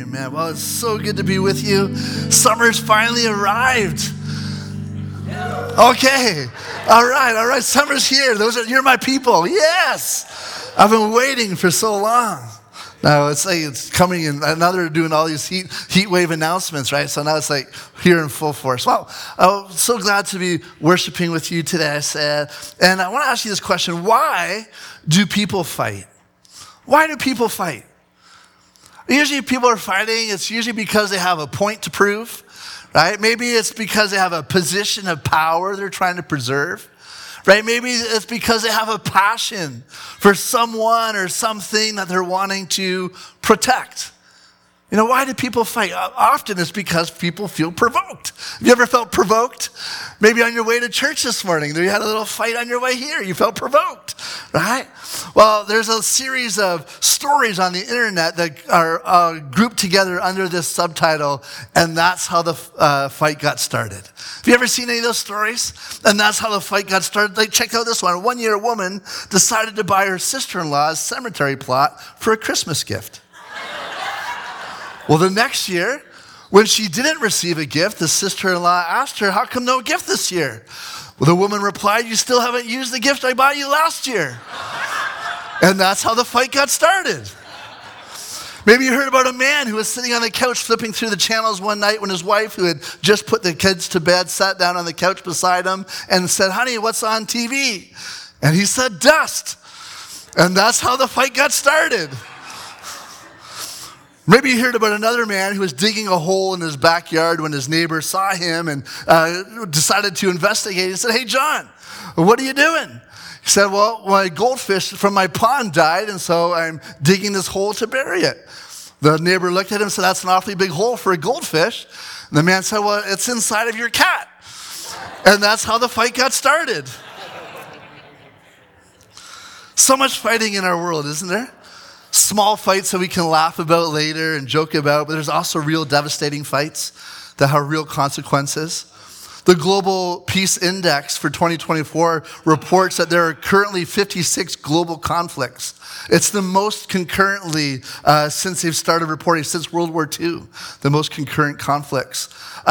Amen. Well, it's so good to be with you. Summer's finally arrived. Okay. All right. Summer's here. You're my people. Yes. I've been waiting for so long. Now it's coming, and now they're doing all these heat wave announcements, right? So now it's like here in full force. Well, I'm so glad to be worshiping with you today, I said. And I want to ask you this question. Why do people fight? Why do people fight? Usually people are fighting, it's usually because they have a point to prove, right? Maybe it's because they have a position of power they're trying to preserve, right? Maybe it's because they have a passion for someone or something that they're wanting to protect. You know, why do people fight? Often it's because people feel provoked. Have you ever felt provoked? Maybe on your way to church this morning, you had a little fight on your way here. You felt provoked, right? Well, there's a series of stories on the internet that are grouped together under this subtitle, and that's how the fight got started. Have you ever seen any of those stories? And that's how the fight got started. Like, check out this one. One year, a woman decided to buy her sister-in-law's cemetery plot for a Christmas gift. Well, the next year, when she didn't receive a gift, the sister-in-law asked her, how come no gift this year? Well, the woman replied, you still haven't used the gift I bought you last year. And that's how the fight got started. Maybe you heard about a man who was sitting on the couch flipping through the channels one night when his wife, who had just put the kids to bed, sat down on the couch beside him and said, honey, what's on TV? And he said, dust. And that's how the fight got started. Maybe you heard about another man who was digging a hole in his backyard when his neighbor saw him and decided to investigate. He said, hey, John, what are you doing? He said, well, my goldfish from my pond died, and so I'm digging this hole to bury it. The neighbor looked at him and said, that's an awfully big hole for a goldfish. And the man said, well, it's inside of your cat. And that's how the fight got started. So much fighting in our world, isn't there? Small fights that we can laugh about later and joke about, but there's also real devastating fights that have real consequences. The Global Peace Index for 2024 reports that there are currently 56 global conflicts. It's the most concurrently since they've started reporting, since World War II, the most concurrent conflicts.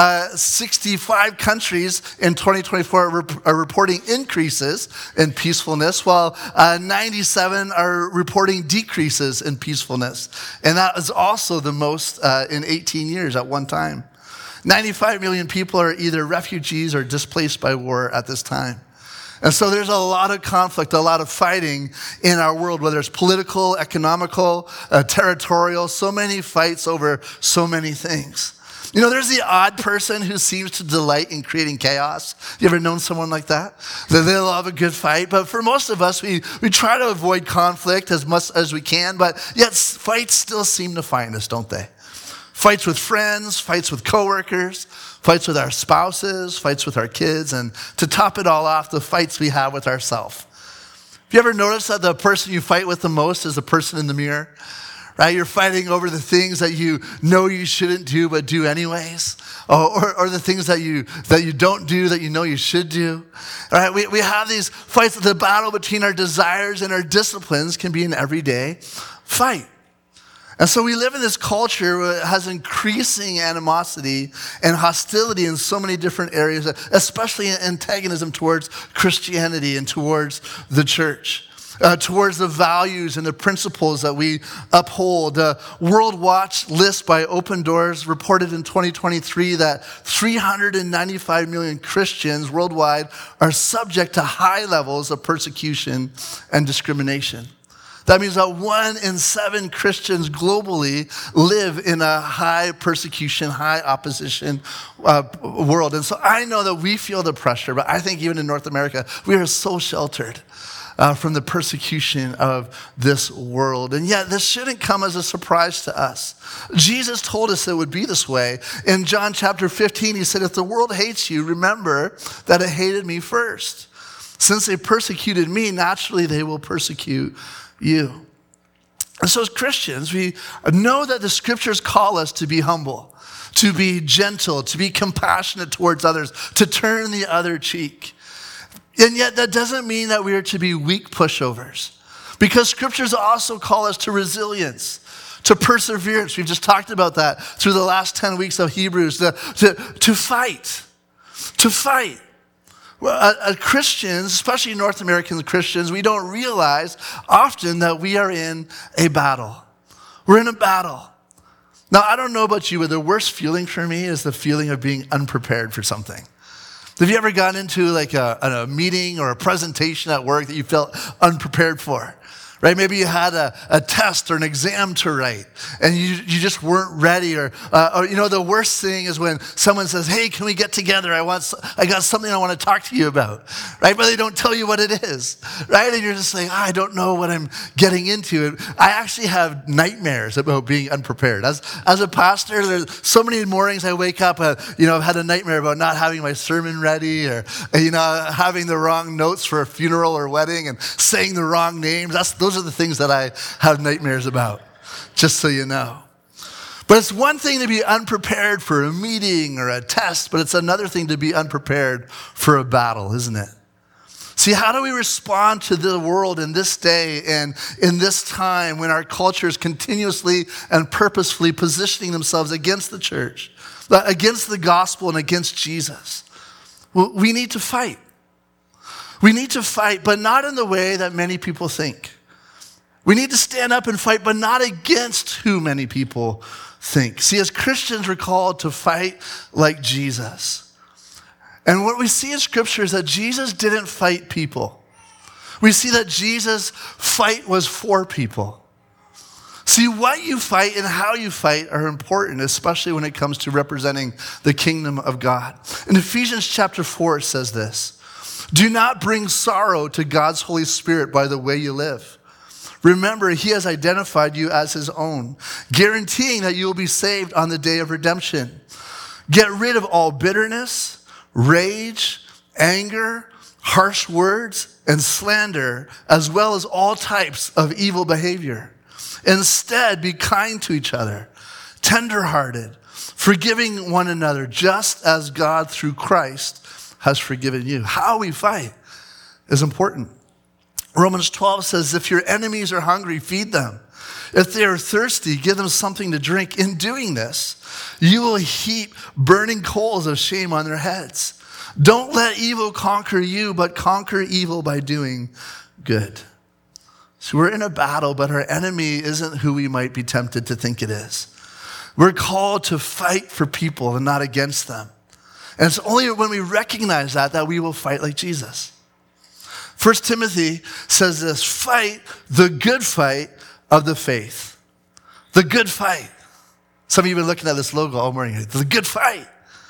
65 countries in 2024 are reporting increases in peacefulness, while 97 are reporting decreases in peacefulness. And that is also the most in 18 years at one time. 95 million people are either refugees or displaced by war at this time. And so there's a lot of conflict, a lot of fighting in our world, whether it's political, economical, territorial, so many fights over so many things. You know, there's the odd person who seems to delight in creating chaos. You ever known someone like that? That they love a good fight. But for most of us, we try to avoid conflict as much as we can, but yet fights still seem to find us, don't they? Fights with friends, fights with coworkers, fights with our spouses, fights with our kids, and to top it all off, the fights we have with ourselves. Have you ever noticed that the person you fight with the most is the person in the mirror? Right? You're fighting over the things that you know you shouldn't do but do anyways, or the things that you don't do that you know you should do. All right? We have these fights. The battle between our desires and our disciplines can be an everyday fight. And so we live in this culture that has increasing animosity and hostility in so many different areas, especially antagonism towards Christianity and towards the church, towards the values and the principles that we uphold. World Watch list by Open Doors reported in 2023 that 395 million Christians worldwide are subject to high levels of persecution and discrimination. That means that 1 in 7 Christians globally live in a high persecution, high opposition world. And so I know that we feel the pressure, but I think even in North America, we are so sheltered from the persecution of this world. And yet this shouldn't come as a surprise to us. Jesus told us it would be this way. In John chapter 15, he said, if the world hates you, remember that it hated me first. Since they persecuted me, naturally they will persecute you. And so as Christians, we know that the scriptures call us to be humble, to be gentle, to be compassionate towards others, to turn the other cheek. And yet that doesn't mean that we are to be weak pushovers, because scriptures also call us to resilience, to perseverance. We've just talked about that through the last 10 weeks of Hebrews, to fight. To fight. Well, Christians, especially North American Christians, we don't realize often that we are in a battle. We're in a battle. Now, I don't know about you, but the worst feeling for me is the feeling of being unprepared for something. Have you ever gotten into like a meeting or a presentation at work that you felt unprepared for? Right? Maybe you had a test or an exam to write and you just weren't ready. Or the worst thing is when someone says, hey, can we get together? I got something I want to talk to you about. Right? But they don't tell you what it is. Right? And you're just like, I don't know what I'm getting into. I actually have nightmares about being unprepared. As a pastor, there's so many mornings I wake up, I've had a nightmare about not having my sermon ready or, having the wrong notes for a funeral or wedding and saying the wrong names. Those are the things that I have nightmares about, just so you know. But it's one thing to be unprepared for a meeting or a test, but it's another thing to be unprepared for a battle, isn't it? See, how do we respond to the world in this day and in this time when our culture is continuously and purposefully positioning themselves against the church, against the gospel and against Jesus? Well, we need to fight. We need to fight, but not in the way that many people think. We need to stand up and fight, but not against who many people think. See, as Christians, we're called to fight like Jesus. And what we see in Scripture is that Jesus didn't fight people. We see that Jesus' fight was for people. See, what you fight and how you fight are important, especially when it comes to representing the kingdom of God. In Ephesians chapter 4, it says this: do not bring sorrow to God's Holy Spirit by the way you live. Remember, he has identified you as his own, guaranteeing that you will be saved on the day of redemption. Get rid of all bitterness, rage, anger, harsh words, and slander, as well as all types of evil behavior. Instead, be kind to each other, tenderhearted, forgiving one another, just as God through Christ has forgiven you. How we fight is important. Romans 12 says, if your enemies are hungry, feed them. If they are thirsty, give them something to drink. In doing this, you will heap burning coals of shame on their heads. Don't let evil conquer you, but conquer evil by doing good. So we're in a battle, but our enemy isn't who we might be tempted to think it is. We're called to fight for people and not against them. And it's only when we recognize that we will fight like Jesus. 1 Timothy says this: fight the good fight of the faith. The good fight. Some of you have been looking at this logo all morning. The good fight.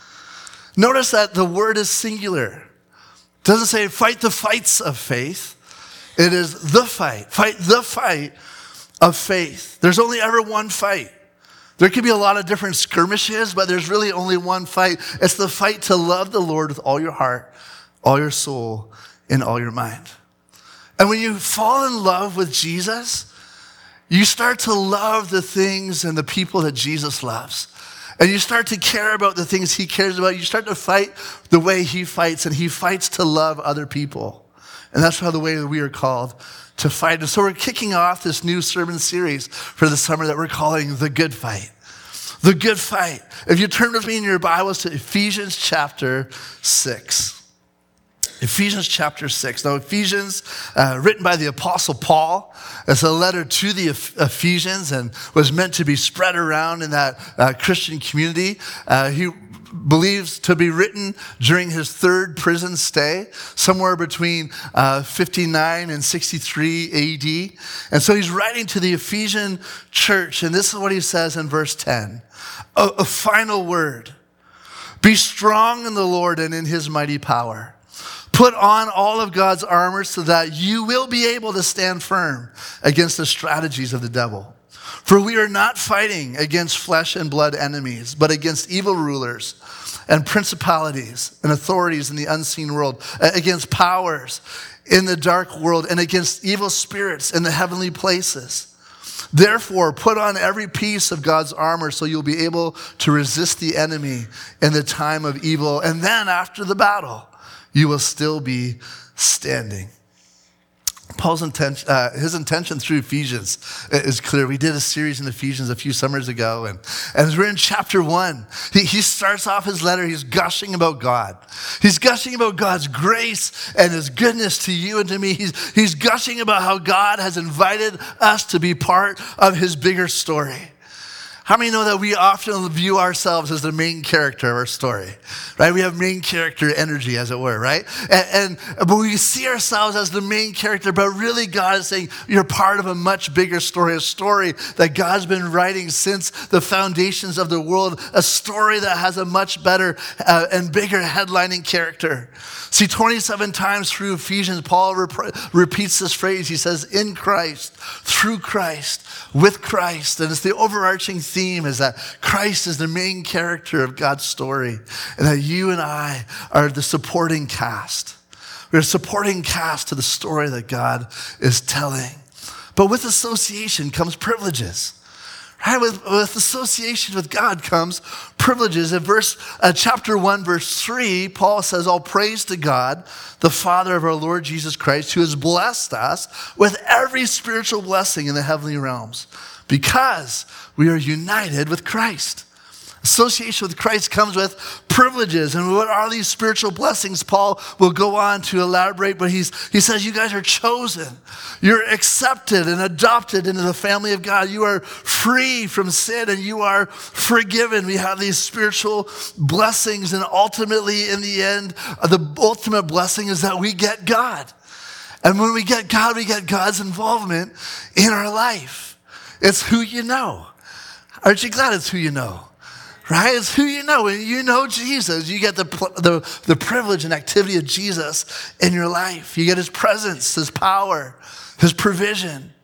Notice that the word is singular. It doesn't say fight the fights of faith. It is the fight. Fight the fight of faith. There's only ever one fight. There could be a lot of different skirmishes, but there's really only one fight. It's the fight to love the Lord with all your heart, all your soul, and all your mind. And when you fall in love with Jesus, you start to love the things and the people that Jesus loves. And you start to care about the things he cares about. You start to fight the way he fights, and he fights to love other people. And that's how the way that we are called to fight. And so we're kicking off this new sermon series for the summer that we're calling The Good Fight. The Good Fight. If you turn with me in your Bibles to Ephesians chapter 6. Ephesians chapter 6. Now, Ephesians, written by the Apostle Paul, it's a letter to the Ephesians and was meant to be spread around in that Christian community. He believes to be written during his third prison stay, somewhere between 59 and 63 AD. And so he's writing to the Ephesian church, and this is what he says in verse 10. A final word. Be strong in the Lord and in his mighty power. Put on all of God's armor so that you will be able to stand firm against the strategies of the devil. For we are not fighting against flesh and blood enemies, but against evil rulers and principalities and authorities in the unseen world, against powers in the dark world, and against evil spirits in the heavenly places. Therefore, put on every piece of God's armor so you'll be able to resist the enemy in the time of evil. And then after the battle, you will still be standing. Paul's intention, his intention through Ephesians is clear. We did a series in Ephesians a few summers ago, and as we're in chapter 1, he starts off his letter, he's gushing about God. He's gushing about God's grace and his goodness to you and to me. He's gushing about how God has invited us to be part of his bigger story. How many know that we often view ourselves as the main character of our story, right? We have main character energy, as it were, right? But we see ourselves as the main character, but really God is saying you're part of a much bigger story, a story that God's been writing since the foundations of the world, a story that has a much better and bigger headlining character. See, 27 times through Ephesians, Paul repeats this phrase. He says, in Christ, through Christ, with Christ. And it's the overarching theme is that Christ is the main character of God's story and that you and I are the supporting cast. We're a supporting cast to the story that God is telling. But with association comes privileges. Right? With association with God comes privileges. In chapter 1, verse 3, Paul says, all praise to God, the Father of our Lord Jesus Christ, who has blessed us with every spiritual blessing in the heavenly realms, because we are united with Christ. Association with Christ comes with privileges. And what are these spiritual blessings? Paul will go on to elaborate, but he says you guys are chosen. You're accepted and adopted into the family of God. You are free from sin and you are forgiven. We have these spiritual blessings, and ultimately in the end, the ultimate blessing is that we get God. And when we get God, we get God's involvement in our life. It's who you know. Aren't you glad it's who you know? Right? It's who you know. When you know Jesus, you get the privilege and activity of Jesus in your life. You get his presence, his power, his provision.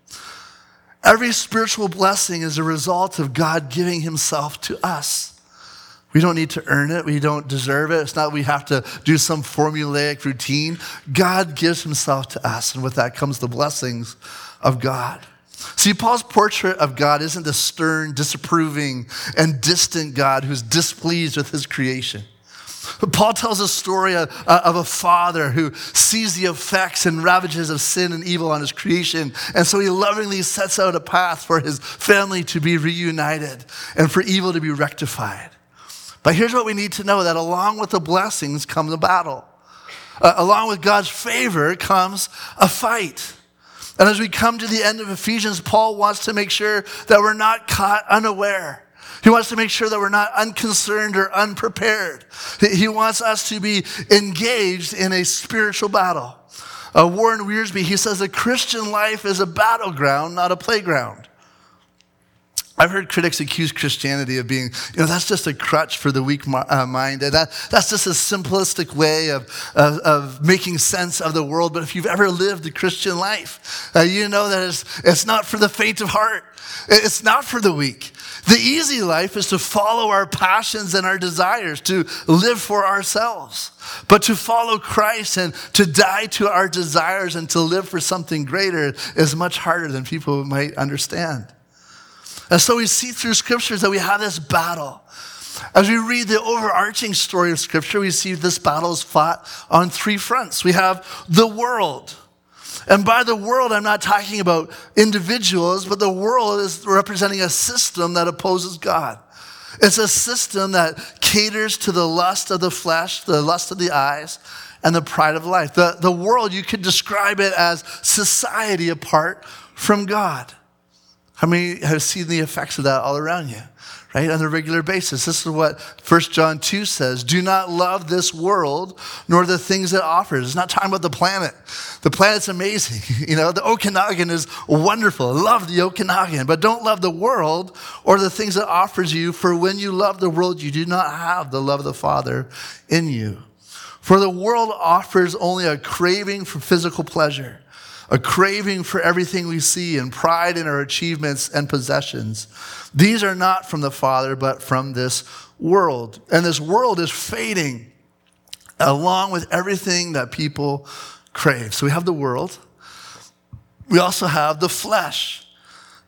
Every spiritual blessing is a result of God giving himself to us. We don't need to earn it. We don't deserve it. It's not we have to do some formulaic routine. God gives himself to us, and with that comes the blessings of God. See, Paul's portrait of God isn't a stern, disapproving, and distant God who's displeased with his creation. But Paul tells a story of a father who sees the effects and ravages of sin and evil on his creation, and so he lovingly sets out a path for his family to be reunited and for evil to be rectified. But here's what we need to know, that along with the blessings comes a battle. Along with God's favor comes a fight. And as we come to the end of Ephesians, Paul wants to make sure that we're not caught unaware. He wants to make sure that we're not unconcerned or unprepared. He wants us to be engaged in a spiritual battle. Warren Wiersbe, he says, the Christian life is a battleground, not a playground. I've heard critics accuse Christianity of being, that's just a crutch for the weak mind. That's just a simplistic way of making sense of the world. But if you've ever lived the Christian life, you know that it's not for the faint of heart. It's not for the weak. The easy life is to follow our passions and our desires, to live for ourselves. But to follow Christ and to die to our desires and to live for something greater is much harder than people might understand. And so we see through scriptures that we have this battle. As we read the overarching story of scripture, we see this battle is fought on three fronts. We have the world. And by the world, I'm not talking about individuals, but the world is representing a system that opposes God. It's a system that caters to the lust of the flesh, the lust of the eyes, and the pride of life. The world, you could describe it as society apart from God. How many have seen the effects of that all around you, right, on a regular basis? This is what 1 John 2 says. Do not love this world, nor the things it offers. It's not talking about the planet. The planet's amazing. The Okanagan is wonderful. Love the Okanagan. But don't love the world or the things it offers you, for when you love the world, you do not have the love of the Father in you. For the world offers only a craving for physical pleasure, a craving for everything we see, and pride in our achievements and possessions. These are not from the Father, but from this world. And this world is fading along with everything that people crave. So we have the world. We also have the flesh.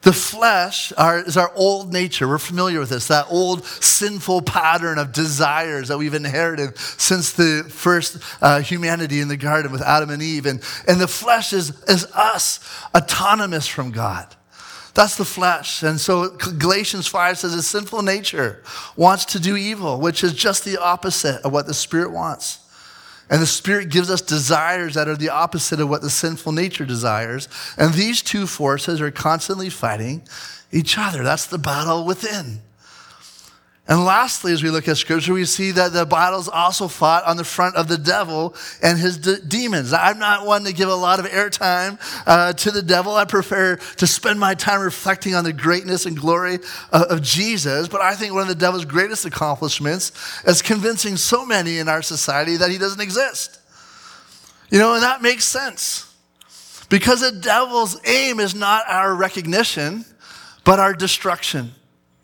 The flesh is our old nature. We're familiar with this, that old sinful pattern of desires that we've inherited since the first humanity in the garden with Adam and Eve. And the flesh is us, autonomous from God. That's the flesh. And so Galatians 5 says the sinful nature wants to do evil, which is just the opposite of what the Spirit wants. And the Spirit gives us desires that are the opposite of what the sinful nature desires. And these two forces are constantly fighting each other. That's the battle within. And lastly, as we look at Scripture, we see that the battle's also fought on the front of the devil and his demons. I'm not one to give a lot of airtime to the devil. I prefer to spend my time reflecting on the greatness and glory of Jesus. But I think one of the devil's greatest accomplishments is convincing so many in our society that he doesn't exist. And that makes sense. Because the devil's aim is not our recognition, but our destruction.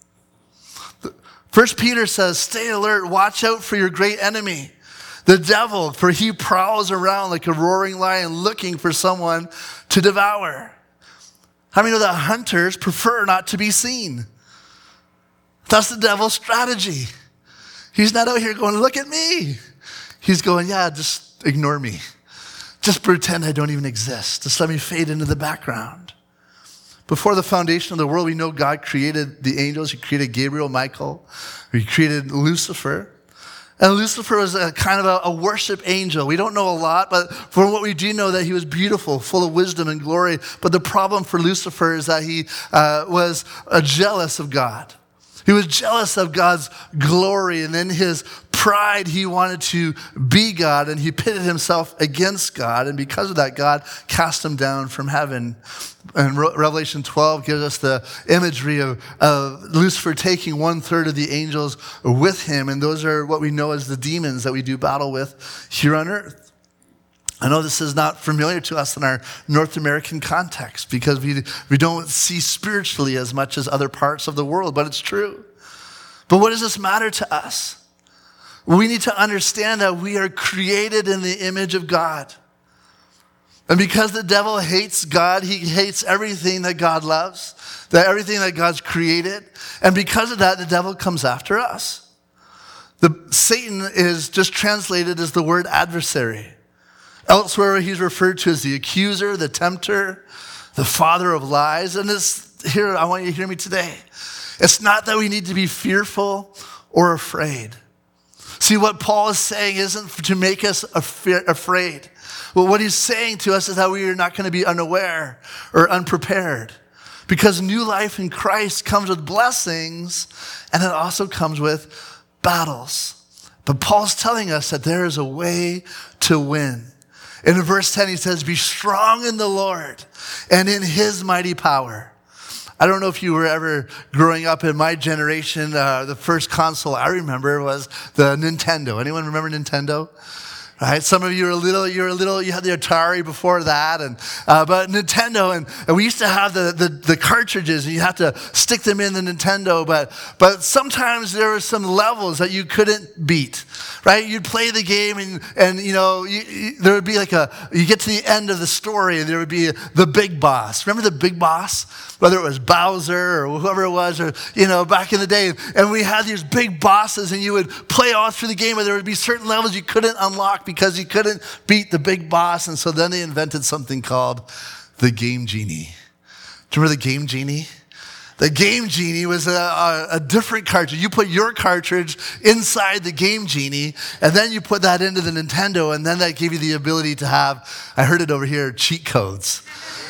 1 Peter says, stay alert, watch out for your great enemy, the devil, for he prowls around like a roaring lion looking for someone to devour. How many know that hunters prefer not to be seen? That's the devil's strategy. He's not out here going, look at me. He's going, yeah, just ignore me. Just pretend I don't even exist. Just let me fade into the background. Before the foundation of the world, we know God created the angels. He created Gabriel, Michael. He created Lucifer. And Lucifer was a kind of a worship angel. We don't know a lot, but from what we do know that he was beautiful, full of wisdom and glory. But the problem for Lucifer is that he was jealous of God. He was jealous of God's glory, and in his pride, he wanted to be God, and he pitted himself against God, and because of that, God cast him down from heaven. And Revelation 12 gives us the imagery of Lucifer taking 1/3 of the angels with him, and those are what we know as the demons that we do battle with here on earth. I know this is not familiar to us in our North American context because we don't see spiritually as much as other parts of the world, but it's true. But what does this matter to us? We need to understand that we are created in the image of God. And because the devil hates God, he hates everything that God loves, everything that God's created. And because of that, the devil comes after us. Satan is just translated as the word adversary. Elsewhere, he's referred to as the accuser, the tempter, the father of lies. And here, I want you to hear me today. It's not that we need to be fearful or afraid. See, what Paul is saying isn't to make us afraid. Well, what he's saying to us is that we are not going to be unaware or unprepared. Because new life in Christ comes with blessings, and it also comes with battles. But Paul's telling us that there is a way to win. In verse 10, he says, be strong in the Lord and in his mighty power. I don't know if you were ever growing up in my generation, the first console I remember was the Nintendo. Anyone remember Nintendo? Right? Some of you are you had the Atari before that, but Nintendo, and we used to have the cartridges, and you have to stick them in the Nintendo, but sometimes there were some levels that you couldn't beat, right? You'd play the game, and there would be you get to the end of the story, and there would be the big boss. Remember the big boss? Whether it was Bowser or whoever it was, or, back in the day, and we had these big bosses, and you would play all through the game, and there would be certain levels you couldn't unlock because you couldn't beat the big boss. And so then they invented something called the Game Genie. Do you remember the Game Genie? The Game Genie was a different cartridge. You put your cartridge inside the Game Genie, and then you put that into the Nintendo, and then that gave you the ability to have, I heard it over here, cheat codes.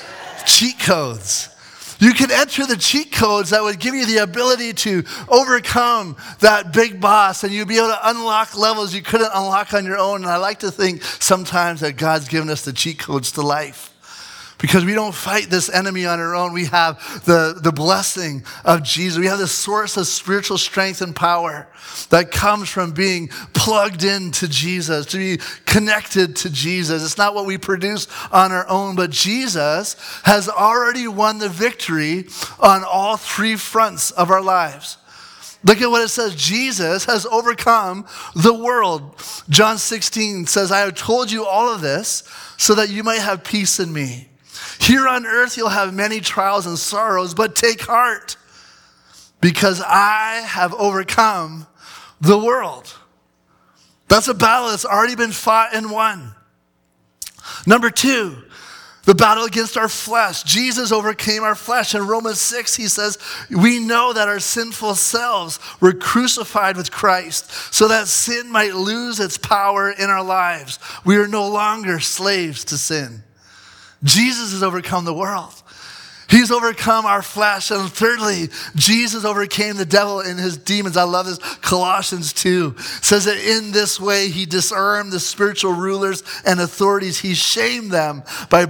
Cheat codes. You could enter the cheat codes that would give you the ability to overcome that big boss, and you'd be able to unlock levels you couldn't unlock on your own. And I like to think sometimes that God's given us the cheat codes to life. Because we don't fight this enemy on our own. We have the blessing of Jesus. We have the source of spiritual strength and power that comes from being plugged into Jesus, to be connected to Jesus. It's not what we produce on our own, but Jesus has already won the victory on all three fronts of our lives. Look at what it says. Jesus has overcome the world. John 16 says, I have told you all of this so that you might have peace in me. Here on earth, you'll have many trials and sorrows, but take heart, because I have overcome the world. That's a battle that's already been fought and won. Number 2, the battle against our flesh. Jesus overcame our flesh. In Romans 6, he says, we know that our sinful selves were crucified with Christ so that sin might lose its power in our lives. We are no longer slaves to sin. Jesus has overcome the world. He's overcome our flesh. And thirdly, Jesus overcame the devil and his demons. I love this. Colossians 2 says that in this way he disarmed the spiritual rulers and authorities. He shamed them by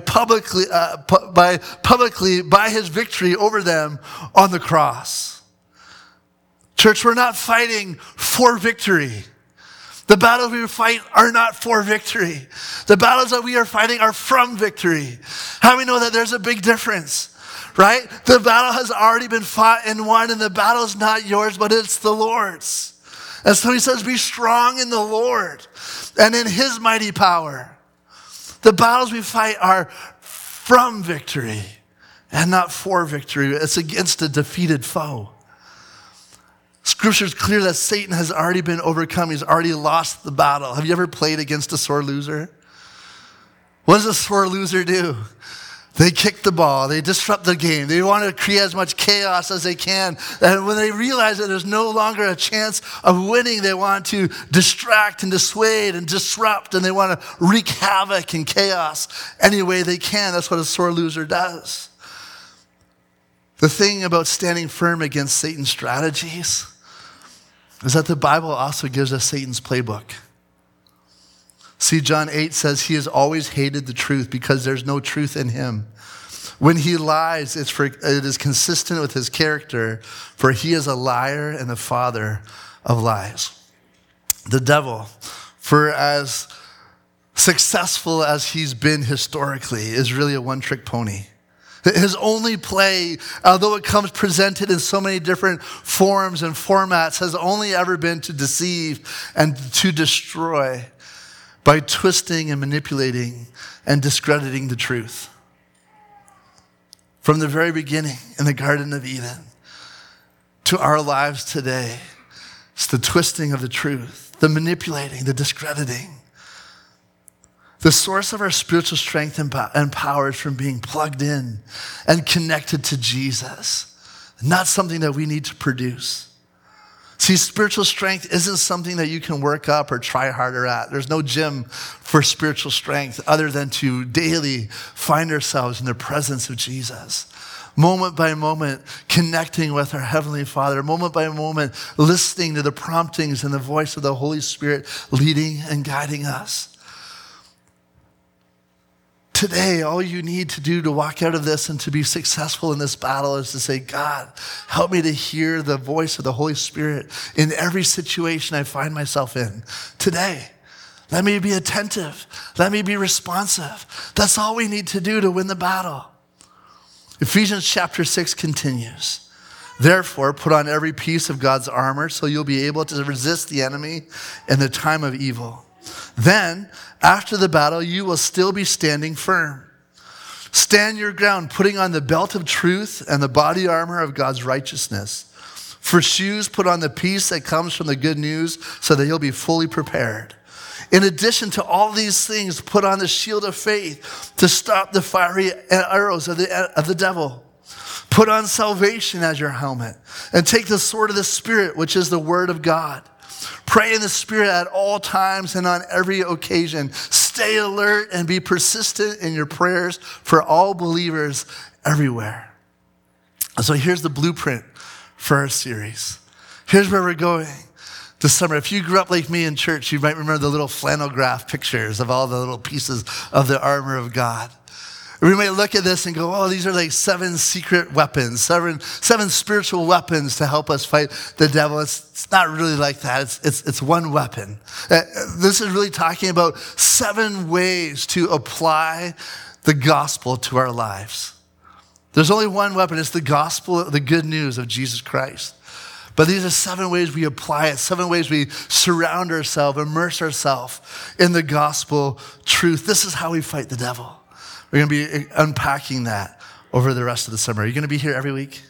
his victory over them on the cross. Church, we're not fighting for victory. The battles we fight are not for victory. The battles that we are fighting are from victory. How do we know that there's a big difference? Right? The battle has already been fought and won, and the battle is not yours, but it's the Lord's. And so he says, be strong in the Lord and in his mighty power. The battles we fight are from victory and not for victory. It's against a defeated foe. Scripture is clear that Satan has already been overcome. He's already lost the battle. Have you ever played against a sore loser? What does a sore loser do? They kick the ball. They disrupt the game. They want to create as much chaos as they can. And when they realize that there's no longer a chance of winning, they want to distract and dissuade and disrupt, and they want to wreak havoc and chaos any way they can. That's what a sore loser does. The thing about standing firm against Satan's strategies is that the Bible also gives us Satan's playbook. See, John 8 says he has always hated the truth because there's no truth in him. When he lies, it is consistent with his character, for he is a liar and the father of lies. The devil, for as successful as he's been historically, is really a one-trick pony. His only play, although it comes presented in so many different forms and formats, has only ever been to deceive and to destroy, by twisting and manipulating and discrediting the truth. From the very beginning in the Garden of Eden to our lives today, it's the twisting of the truth, the manipulating, the discrediting. The source of our spiritual strength and power is from being plugged in and connected to Jesus, not something that we need to produce. See, spiritual strength isn't something that you can work up or try harder at. There's no gym for spiritual strength other than to daily find ourselves in the presence of Jesus. Moment by moment, connecting with our Heavenly Father. Moment by moment, listening to the promptings and the voice of the Holy Spirit leading and guiding us. Today, all you need to do to walk out of this and to be successful in this battle is to say, God, help me to hear the voice of the Holy Spirit in every situation I find myself in. Today, let me be attentive. Let me be responsive. That's all we need to do to win the battle. Ephesians chapter 6 continues. Therefore, put on every piece of God's armor so you'll be able to resist the enemy in the time of evil. Then, after the battle, you will still be standing firm. Stand your ground, putting on the belt of truth and the body armor of God's righteousness. For shoes, put on the peace that comes from the good news so that you'll be fully prepared. In addition to all these things, put on the shield of faith to stop the fiery arrows of the devil. Put on salvation as your helmet and take the sword of the Spirit, which is the word of God. Pray in the Spirit at all times and on every occasion. Stay alert and be persistent in your prayers for all believers everywhere. So here's the blueprint for our series. Here's where we're going this summer. If you grew up like me in church, you might remember the little flannel graph pictures of all the little pieces of the armor of God. We might look at this and go, oh, these are like 7 secret weapons, seven spiritual weapons to help us fight the devil. It's not really like that. It's one weapon. This is really talking about 7 ways to apply the gospel to our lives. There's only one weapon. It's the gospel, the good news of Jesus Christ. But these are 7 ways we apply it, 7 ways we surround ourselves, immerse ourselves in the gospel truth. This is how we fight the devil. We're going to be unpacking that over the rest of the summer. Are you going to be here every week?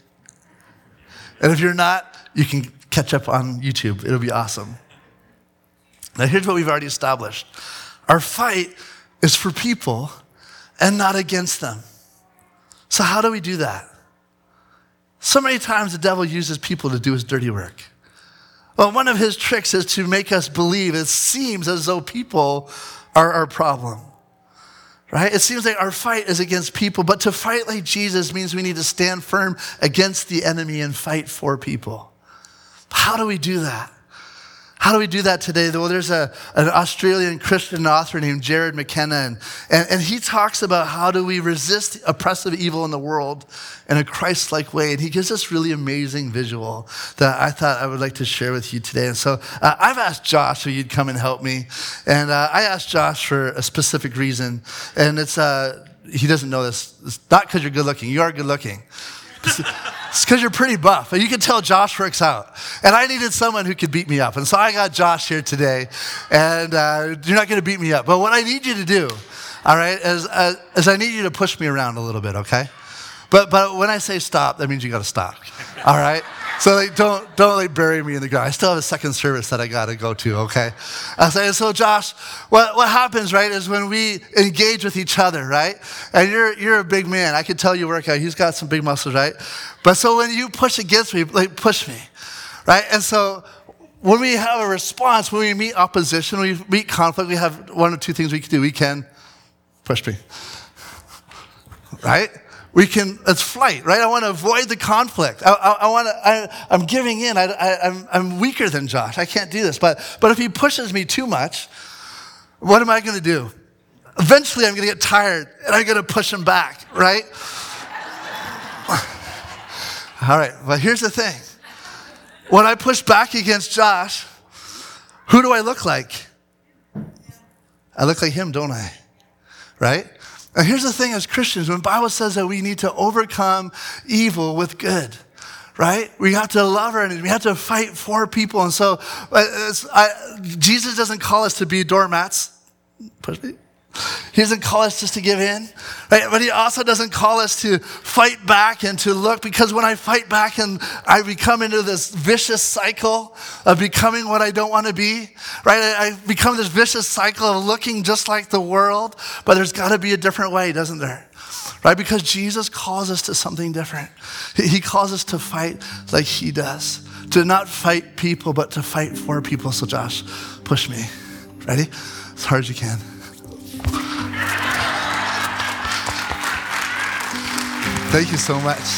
And if you're not, you can catch up on YouTube. It'll be awesome. Now, here's what we've already established. Our fight is for people and not against them. So how do we do that? So many times the devil uses people to do his dirty work. Well, one of his tricks is to make us believe it seems as though people are our problem. Right? It seems like our fight is against people, but to fight like Jesus means we need to stand firm against the enemy and fight for people. How do we do that? How do we do that today? Well, there's an Australian Christian author named Jared McKenna, and he talks about how do we resist oppressive evil in the world in a Christ-like way. And he gives this really amazing visual that I thought I would like to share with you today. And so I've asked Josh if you'd come and help me. And I asked Josh for a specific reason. And it's, he doesn't know this. It's not because you're good looking. You are good looking. It's because you're pretty buff. And you can tell Josh works out. And I needed someone who could beat me up. And so I got Josh here today. And you're not going to beat me up. But what I need you to do, all right, is I need you to push me around a little bit, okay? But when I say stop, that means you got to stop, all right? So like, don't like bury me in the ground. I still have a second service that I got to go to, okay? So Josh, what happens, right, is when we engage with each other, right? And you're a big man. I can tell you work out. He's got some big muscles, right? But so when you push against me, like push me, right? And so when we have a response, when we meet opposition, when we meet conflict, we have one of two things we can do. We can push me, right? It's flight, right? I want to avoid the conflict. I'm giving in. I'm weaker than Josh. I can't do this. But if he pushes me too much, what am I going to do? Eventually, I'm going to get tired, and I'm going to push him back, right? All right, but here's the thing. When I push back against Josh, who do I look like? I look like him, don't I? Right? And here's the thing as Christians, when the Bible says that we need to overcome evil with good, right? We have to love our enemies. We have to fight for people. And so Jesus doesn't call us to be doormats. He doesn't call us just to give in, right? But he also doesn't call us to fight back and to look, because when I fight back and I become into this vicious cycle of becoming what I don't want to be, right? I become this vicious cycle of looking just like the world, but there's got to be a different way, doesn't there? Right? Because Jesus calls us to something different. He calls us to fight like he does, to not fight people, but to fight for people. So Josh, push me. Ready? As hard as you can. Thank you so much.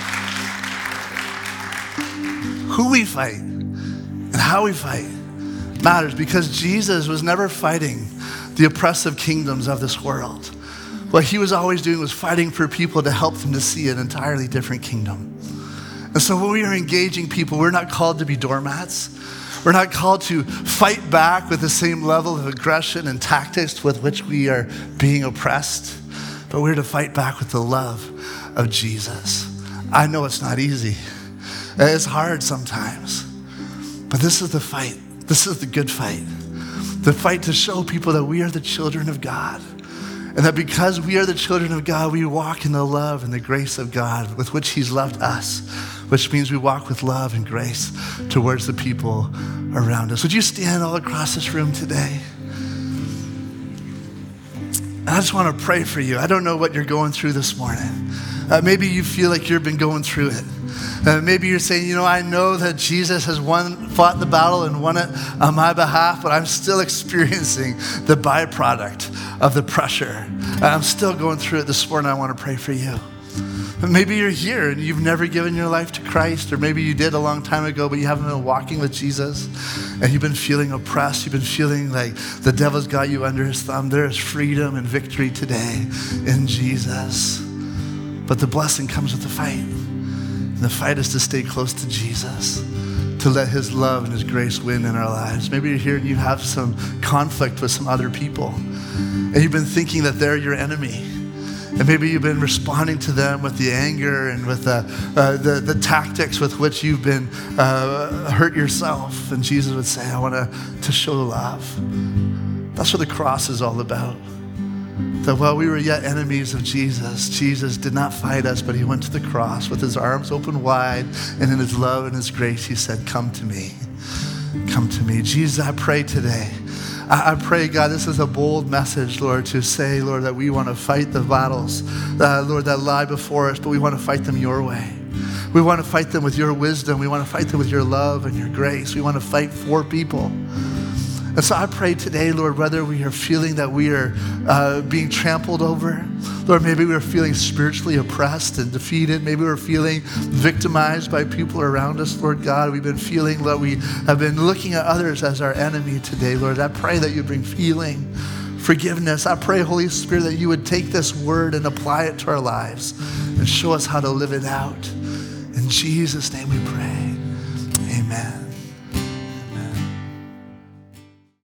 Who we fight and how we fight matters, because Jesus was never fighting the oppressive kingdoms of this world. What he was always doing was fighting for people to help them to see an entirely different kingdom. And so when we are engaging people, we're not called to be doormats. We're not called to fight back with the same level of aggression and tactics with which we are being oppressed, but we're to fight back with the love of Jesus. I know it's not easy. It's hard sometimes, but this is the fight. This is the good fight. The fight to show people that we are the children of God, and that because we are the children of God, we walk in the love and the grace of God with which he's loved us, which means we walk with love and grace towards the people around us. Would you stand all across this room today? I just want to pray for you. I don't know what you're going through this morning. Maybe you feel like you've been going through it. Maybe you're saying, I know that Jesus has fought the battle and won it on my behalf, but I'm still experiencing the byproduct of the pressure. I'm still going through it this morning. I want to pray for you. Maybe you're here and you've never given your life to Christ, or maybe you did a long time ago, but you haven't been walking with Jesus, and you've been feeling oppressed. You've been feeling like the devil's got you under his thumb. There is freedom and victory today in Jesus. But the blessing comes with the fight. And the fight is to stay close to Jesus, to let his love and his grace win in our lives. Maybe you're here and you have some conflict with some other people, and you've been thinking that they're your enemy. And maybe you've been responding to them with the anger and with the tactics with which you've been hurt yourself. And Jesus would say, I want to show love. That's what the cross is all about. that while we were yet enemies of Jesus, Jesus did not fight us, but he went to the cross with his arms open wide, and in his love and his grace, he said, come to me. Come to me. Jesus, I pray today. I pray, God, this is a bold message, Lord, to say, Lord, that we want to fight the battles, Lord, that lie before us, but we want to fight them your way. We want to fight them with your wisdom. We want to fight them with your love and your grace. We want to fight for people. And so I pray today, Lord, whether we are feeling that we are being trampled over, Lord, maybe we're feeling spiritually oppressed and defeated. Maybe we're feeling victimized by people around us, Lord God. We've been feeling that we have been looking at others as our enemy today, Lord. I pray that you bring healing, forgiveness. I pray, Holy Spirit, that you would take this word and apply it to our lives and show us how to live it out. In Jesus' name we pray. Amen.